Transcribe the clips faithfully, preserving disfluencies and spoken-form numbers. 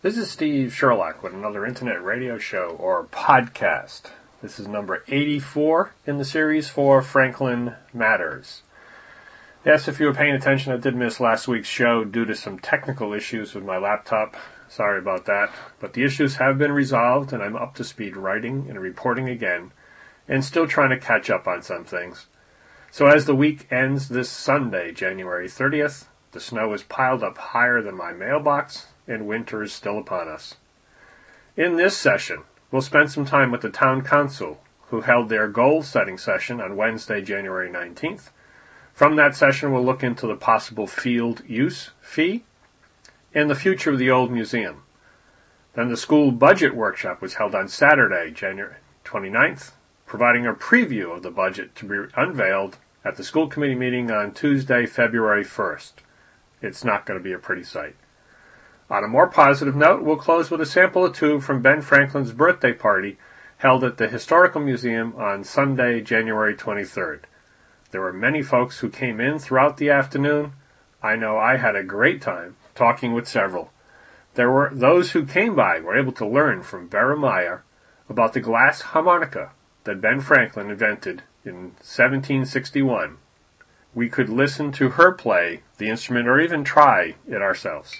This is Steve Sherlock with another internet radio show or podcast. This is number eighty-four in the series for Franklin Matters. Yes, if you were paying attention, I did miss last week's show due to some technical issues with my laptop. Sorry about that. But the issues have been resolved and I'm up to speed writing and reporting again and still trying to catch up on some things. So as the week ends this Sunday, January thirtieth, the snow is piled up higher than my mailbox and winter is still upon us. In this session, we'll spend some time with the town council, who held their goal-setting session on Wednesday, January nineteenth. From that session, we'll look into the possible field use fee and the future of the old museum. Then the school budget workshop was held on Saturday, January twenty-ninth, providing a preview of the budget to be unveiled at the school committee meeting on Tuesday, February first. It's not going to be a pretty sight. On a more positive note, we'll close with a sample or two from Ben Franklin's birthday party held at the Historical Museum on Sunday, January twenty-third. There were many folks who came in throughout the afternoon. I know I had a great time talking with several. There were those who came by were able to learn from Vera Meyer about the glass harmonica that Ben Franklin invented in seventeen sixty-one. We could listen to her play the instrument or even try it ourselves.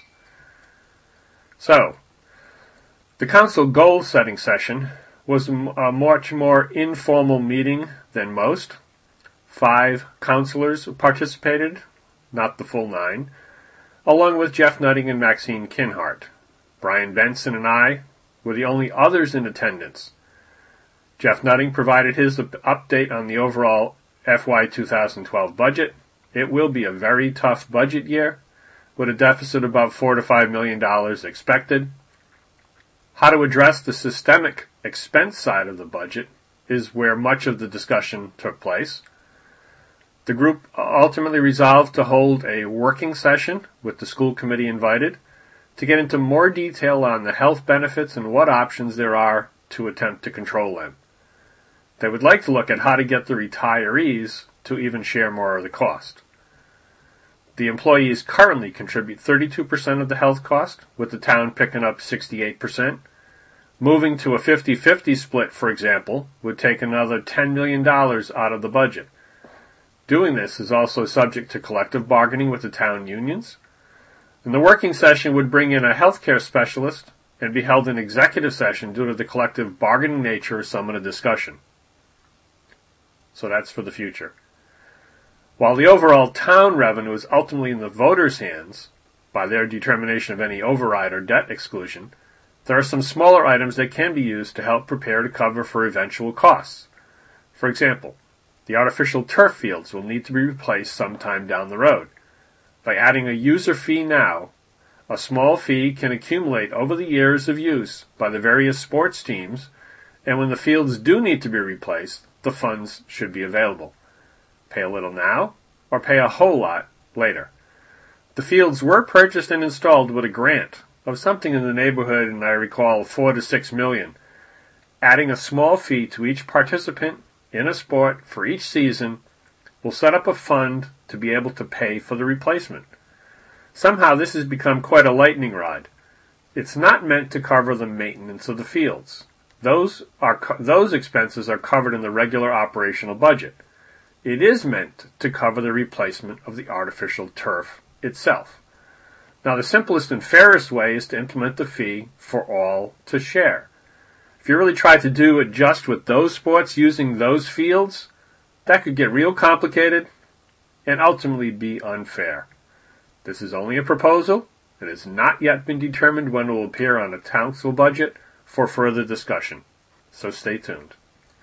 So, the council goal-setting session was a much more informal meeting than most. Five councilors participated, not the full nine, along with Jeff Nutting and Maxine Kinhart. Brian Benson and I were the only others in attendance. Jeff Nutting provided his update on the overall F Y twenty twelve budget. It will be a very tough budget year, with a deficit about four to five million dollars expected. How to address the systemic expense side of the budget is where much of the discussion took place. The group ultimately resolved to hold a working session with the school committee invited to get into more detail on the health benefits and what options there are to attempt to control them. They would like to look at how to get the retirees to even share more of the cost. The employees currently contribute thirty-two percent of the health cost, with the town picking up sixty-eight percent. Moving to a fifty-fifty split, for example, would take another ten million dollars out of the budget. Doing this is also subject to collective bargaining with the town unions. And the working session would bring in a healthcare specialist and be held in executive session due to the collective bargaining nature of some of the discussion. So that's for the future. While the overall town revenue is ultimately in the voters' hands by their determination of any override or debt exclusion, there are some smaller items that can be used to help prepare to cover for eventual costs. For example, the artificial turf fields will need to be replaced sometime down the road. By adding a user fee now, a small fee can accumulate over the years of use by the various sports teams, and when the fields do need to be replaced, the funds should be available. Pay a little now, or pay a whole lot later. The fields were purchased and installed with a grant of something in the neighborhood, and I recall four to six million. Adding a small fee to each participant in a sport for each season will set up a fund to be able to pay for the replacement. Somehow this has become quite a lightning rod. It's not meant to cover the maintenance of the fields. Those are co- those expenses are covered in the regular operational budget. It is meant to cover the replacement of the artificial turf itself. Now, the simplest and fairest way is to implement the fee for all to share. If you really try to do it just with those sports using those fields, that could get real complicated and ultimately be unfair. This is only a proposal. It has not yet been determined when it will appear on a council budget for further discussion, so stay tuned.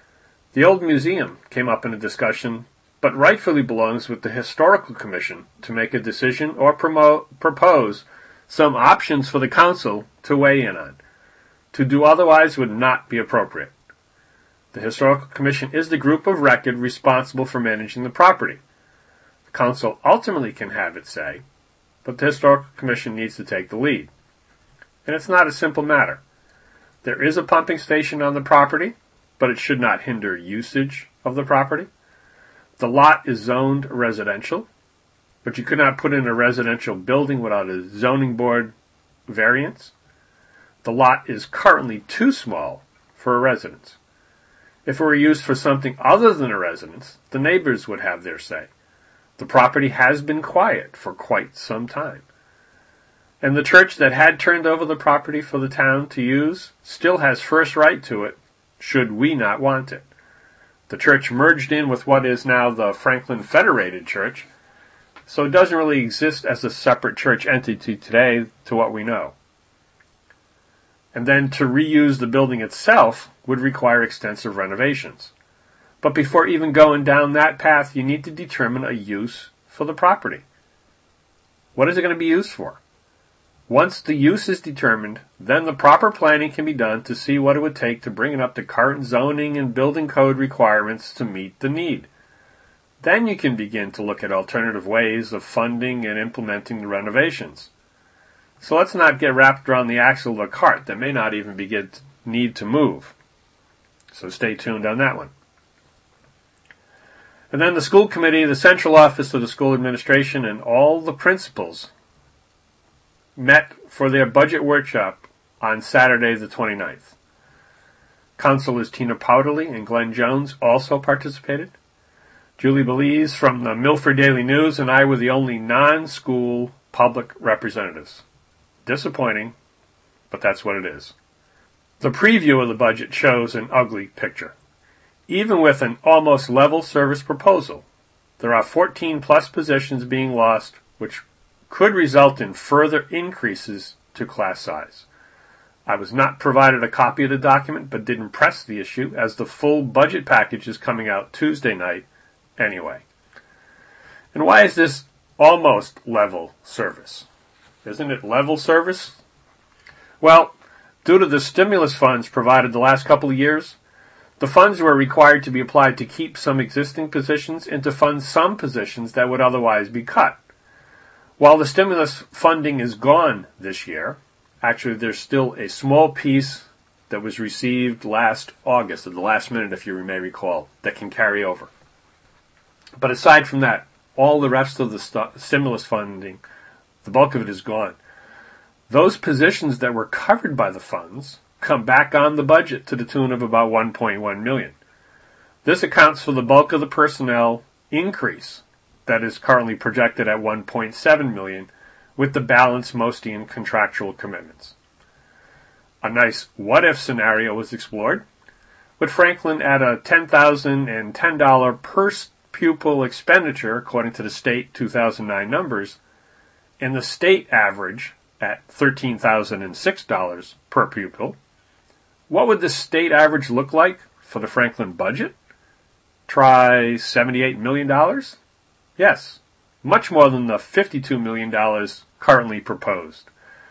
The old museum came up in a discussion, but rightfully belongs with the Historical Commission to make a decision or promote, propose some options for the council to weigh in on. To do otherwise would not be appropriate. The Historical Commission is the group of record responsible for managing the property. The council ultimately can have its say, but the Historical Commission needs to take the lead. And it's not a simple matter. There is a pumping station on the property, but it should not hinder usage of the property. The lot is zoned residential, but you could not put in a residential building without a zoning board variance. The lot is currently too small for a residence. If it were used for something other than a residence, the neighbors would have their say. The property has been quiet for quite some time. And the church that had turned over the property for the town to use still has first right to it, should we not want it. The church merged in with what is now the Franklin Federated Church, so it doesn't really exist as a separate church entity today to what we know. And then to reuse the building itself would require extensive renovations. But before even going down that path, you need to determine a use for the property. What is it going to be used for? Once the use is determined, then the proper planning can be done to see what it would take to bring it up to current zoning and building code requirements to meet the need. Then you can begin to look at alternative ways of funding and implementing the renovations. So let's not get wrapped around the axle of a cart that may not even begin to need to move. So stay tuned on that one. And then the school committee, the central office of the school administration, and all the principals met for their budget workshop on Saturday the twenty-ninth. Councilors Tina Powderly and Glenn Jones also participated. Julie Belize from the Milford Daily News and I were the only non-school public representatives. Disappointing, but that's what it is. The preview of the budget shows an ugly picture. Even with an almost level service proposal, there are fourteen plus positions being lost, which could result in further increases to class size. I was not provided a copy of the document, but didn't press the issue, as the full budget package is coming out Tuesday night anyway. And why is this almost level service? Isn't it level service? Well, due to the stimulus funds provided the last couple of years, the funds were required to be applied to keep some existing positions and to fund some positions that would otherwise be cut. While the stimulus funding is gone this year, actually there's still a small piece that was received last August, at the last minute if you may recall, that can carry over. But aside from that, all the rest of the st- stimulus funding, the bulk of it is gone. Those positions that were covered by the funds come back on the budget to the tune of about one point one million dollars. This accounts for the bulk of the personnel increase that is currently projected at one point seven million dollars, with the balance mostly in contractual commitments. A nice what-if scenario was explored, with Franklin at a ten thousand ten dollars per pupil expenditure, according to the state two thousand nine numbers, and the state average at thirteen thousand six dollars per pupil. What would the state average look like for the Franklin budget? Try seventy-eight million dollars? Yes, much more than the fifty-two million dollars currently proposed.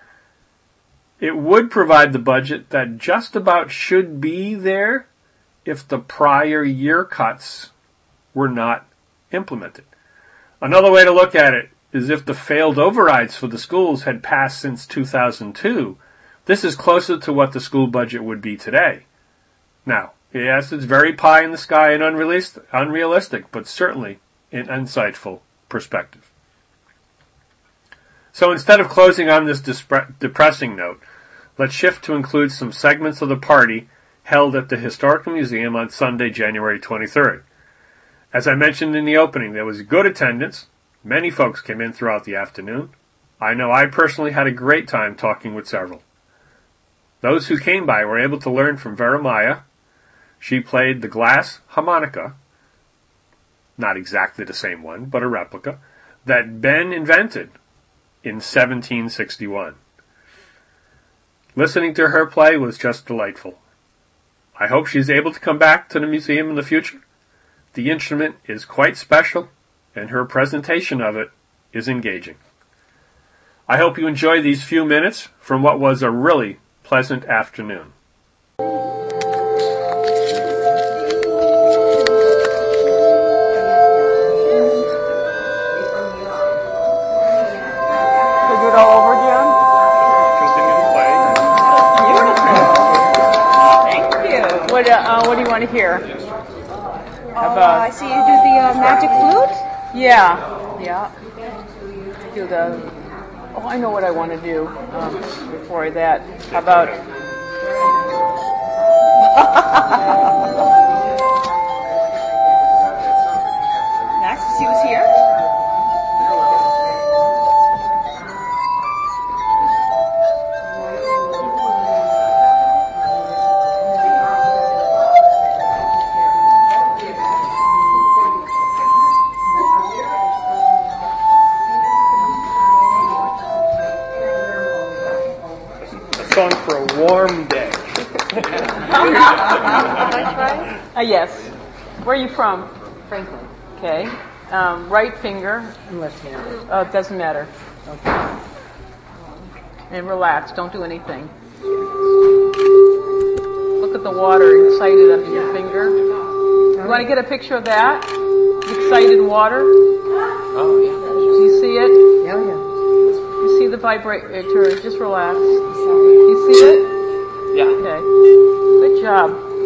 It would provide the budget that just about should be there if the prior year cuts were not implemented. Another way to look at it is if the failed overrides for the schools had passed since two thousand two, this is closer to what the school budget would be today. Now, yes, it's very pie in the sky and unrealistic, but certainly an insightful perspective. So instead of closing on this dispre- depressing note, let's shift to include some segments of the party held at the Historical Museum on Sunday, January twenty-third. As I mentioned in the opening, there was good attendance. Many folks came in throughout the afternoon. I know I personally had a great time talking with several. Those who came by were able to learn from Vera Maya. She played the glass harmonica, not exactly the same one, but a replica, that Ben invented in seventeen sixty-one. Listening to her play was just delightful. I hope she's able to come back to the museum in the future. The instrument is quite special, and her presentation of it is engaging. I hope you enjoy these few minutes from what was a really pleasant afternoon. What, uh, what do you want to hear? Oh, uh, I see you do the uh, magic flute? Yeah, yeah. Do the Oh, I know what I want to do um, before that. How about... Nice to see who's here. Song for a warm day. uh, yes. Where are you from? Franklin. Okay. Um, right finger. And left hand. Uh, it doesn't matter. Okay. And relax. Don't do anything. Look at the water excited under your finger. You want to get a picture of that? Excited water? Oh, yeah. Do you see it? Yeah, yeah. You see the vibrator? Just relax. You see it? Yeah. Okay. Good job.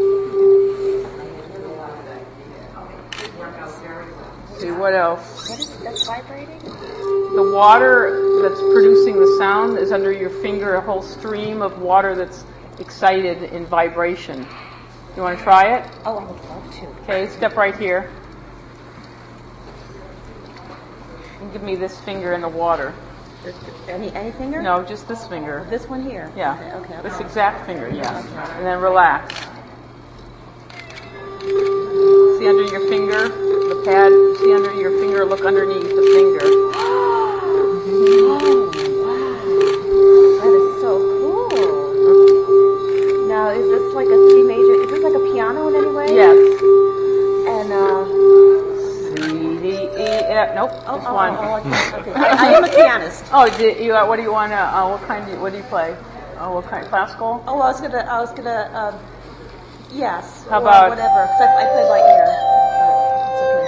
Let's see, what else? What is that's vibrating? The water that's producing the sound is under your finger, a whole stream of water that's excited in vibration. You want to try it? Oh, I would love to. Okay, step right here. And give me this finger in the water. Any any finger? No, just this finger. This one here. Yeah. Okay. okay, This okay. exact finger, yeah. And then relax. See under your finger, the pad, see under your finger, look underneath the finger. Oh, wow. That is so cool. Now, is this like a C major? Is this like a piano in any way? Yes. And, uh... C, D, E, F, nope, Oh, this oh, one. oh, okay, okay. I, I am a pianist. Oh, do you, uh, what do you want to, uh, what kind do you, what do you play? Oh, what kind, classical? Oh, I was gonna, I was gonna, um... Yes. How or about- whatever, because I, I play light ear. But it's okay.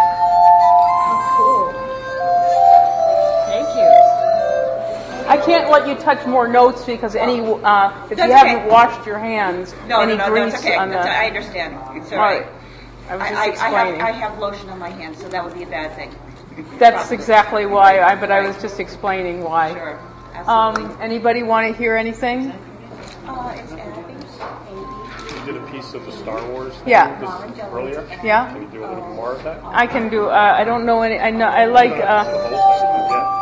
Oh, cool. Thank you. I can't let you touch more notes because any, uh, if That's you okay. haven't washed your hands, No, any no, no, grease that's okay. on the, That's, I understand. It's all all right. right. I was I, just I, I, explaining. have, I have lotion on my hands, so that would be a bad thing. That's Probably. exactly why, I, but I was just explaining why. Sure. Absolutely. Um, anybody want to hear anything? uh, it's Abby. You did a piece of the Star Wars thing Yeah. this earlier. Yeah? Can you do a little more of that? I can do, uh, I don't know any, I know, I like, The uh, whole thing. Yeah.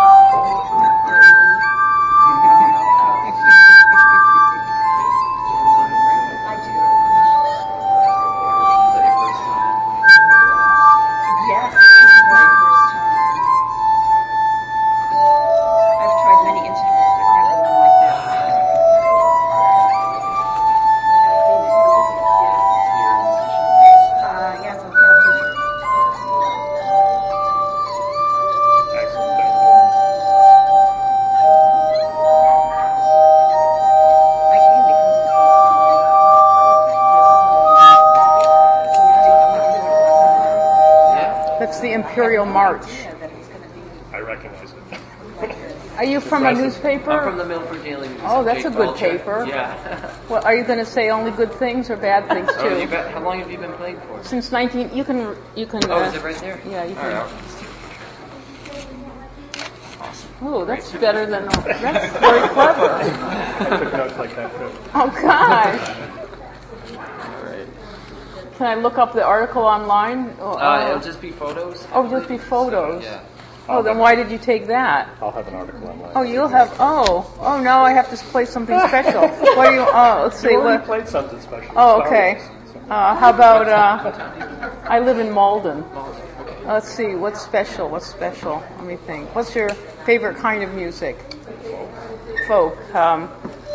I do. Is that your first time? Yes, it's the very first time. I've tried many instruments, but never one like that. Uh, yes, I'll get a t-shirt. Excellent. Thank you. I came because of Yeah. that's the Imperial March. yeah, that it's going to be. I recognize it. Are you from a Impressive. newspaper? I'm from the Milford Daily News. Oh, that's Jake a good Balcher. paper. Yeah. What, are you going to say only good things or bad things Oh, you too? bet. How long have you been playing for? Since nineteen, you can, you can. Oh, uh, is it right there? Yeah, you All can. right. Oh, that's better than, that's very clever. I took notes like that too. Oh, gosh. All right. Can I look up the article online? Oh, Uh, oh. it'll just be photos. Oh, just be photos. Yeah. Oh, then why did you take that? I'll have an article online. Oh, you'll have, oh, oh, now I have to play something special. What do you, oh, let's see. You already What, played something special. oh, Star okay. Wars, so- Uh, how about, uh, I live in Malden. Let's see, what's special, what's special? Let me think. What's your favorite kind of music? Folk. Um,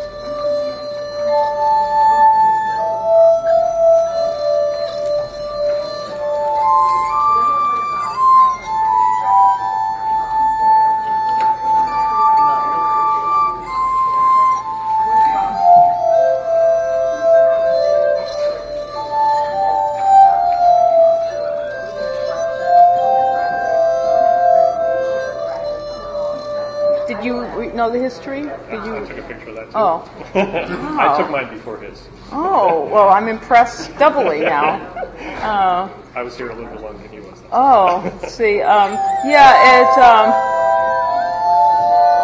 did you re- know the history? Did I you? took a picture of that too. Oh. I took mine before his. Oh, well, I'm impressed doubly now. Uh, I was here a little bit longer than he was. oh, let's see. Um, yeah, it, um,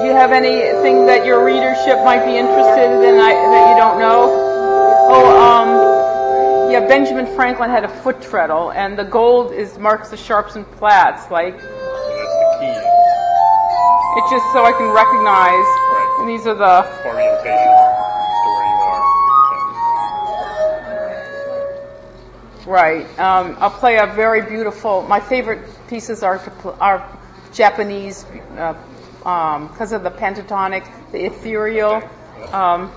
you have anything that your readership might be interested in I, that you don't know? Oh, um, yeah, Benjamin Franklin had a foot treadle, and the gold is marks the sharps and flats, like. So that's the key. It's just so I can recognize. Right. And these are the Orientation as to where you are. right. Um, I'll play a very beautiful. My favorite pieces are to pl- are Japanese uh, um, because of the pentatonic, the ethereal. Um,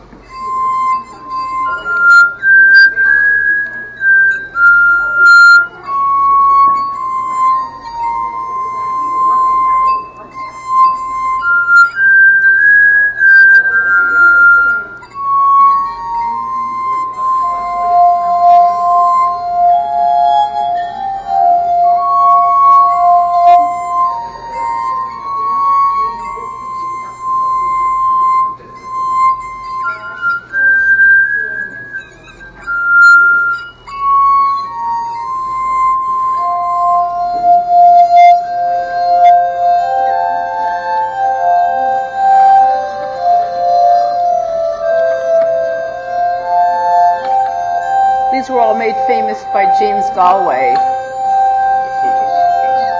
These were all made famous by James Galway. The flutist, yes.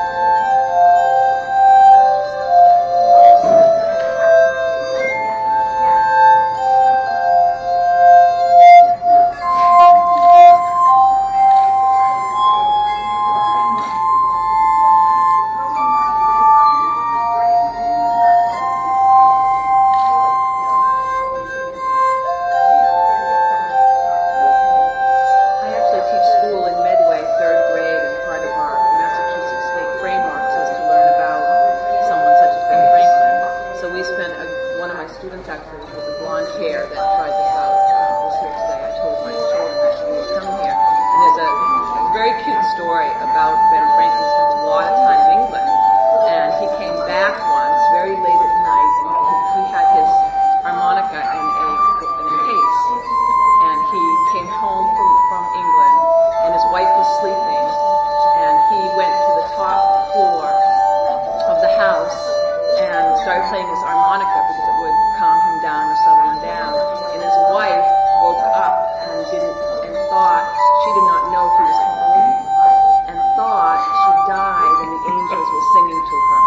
I actually teach school in Medway, third grade, and part of our Massachusetts state frameworks is to learn about someone such as Ben Franklin. So we spent, a, one of my students actually with the blonde hair that tried this out was here today. I told my children that we were coming here. And there's a, a very cute story about Ben Franklin. He spent a lot of time in England. And he came back once, very late at night, and he, he had his harmonica in a, in a case. And he came home from, from England, and his wife was sleeping, and he went to the top floor of the house and started playing his harmonica because it would calm him down or settle him down. And his wife woke up and didn't and thought she did not know he was home, and thought she died, and the angels were singing to her.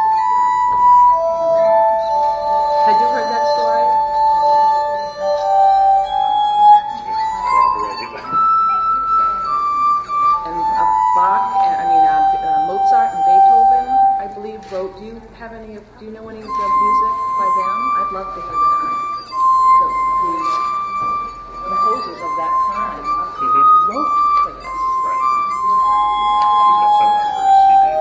Had you heard that story? And uh, Bach, and I mean uh, uh, Mozart and Beethoven, I believe, wrote. Do you have any? of Do you know any of the music by them? I'd love to hear that. The, the composers of that time Mhm. wrote for this. Right. She's got some on her C D.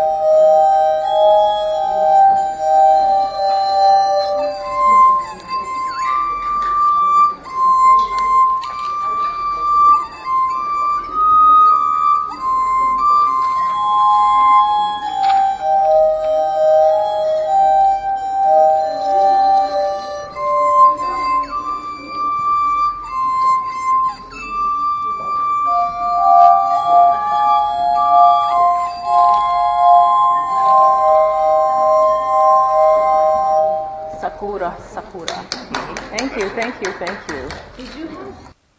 Sakura, Sakura. Thank you, thank you, thank you. Did you have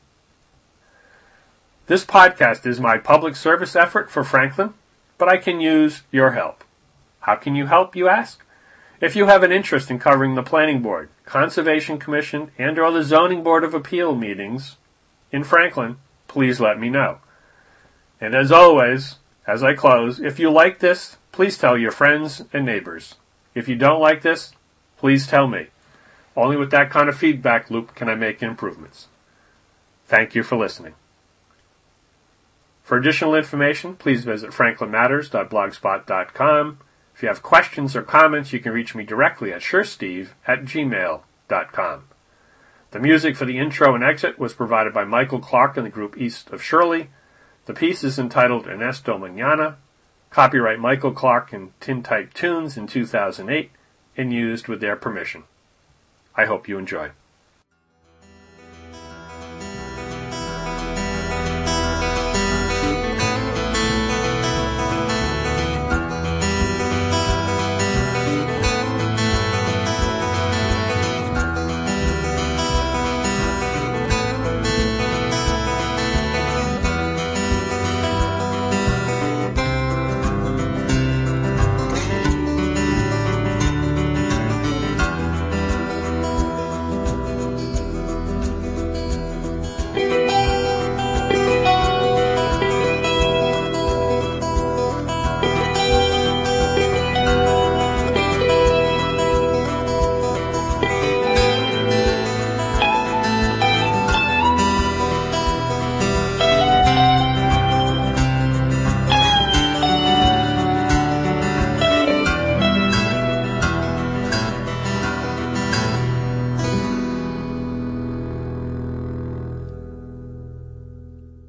This podcast is my public service effort for Franklin, but I can use your help. How can you help, you ask? If you have an interest in covering the Planning Board, Conservation Commission, and or the Zoning Board of Appeal meetings in Franklin, please let me know. And as always, as I close, if you like this, please tell your friends and neighbors. If you don't like this, please tell me. Only with that kind of feedback loop can I make improvements. Thank you for listening. For additional information, please visit franklin matters dot blogspot dot com. If you have questions or comments, you can reach me directly at suresteve at gmail dot com. The music for the intro and exit was provided by Michael Clark and the group East of Shirley. The piece is entitled Ernesto Mañana. Copyright Michael Clark and Tintype Tunes in two thousand eight and used with their permission. I hope you enjoy.